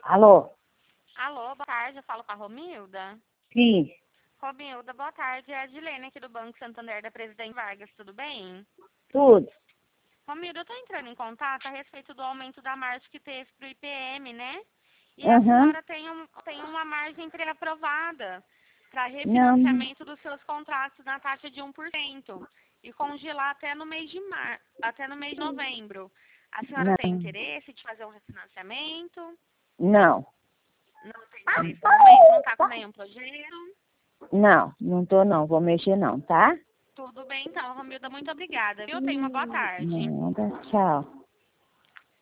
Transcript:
Alô? Alô, boa tarde, eu falo com a Romilda. Sim, Romilda, boa tarde, é a Adilene aqui do Banco Santander da Presidente Vargas, tudo bem? tudo. Romilda, eu tô entrando em contato a respeito do aumento da margem que teve pro IPM, né? E a Aham. senhora tem uma margem pré-aprovada para Não, refinanciamento dos seus contratos na taxa de 1% e congelar até no mês de até no mês de novembro. A senhora tem não, interesse de fazer um refinanciamento? não, Não tem interesse no momento? Não está com nenhum projeto? não tô não, vou mexer não, tá? Tudo bem, então, Romilda, muito obrigada, viu? Tenha uma boa tarde. Nada, tchau.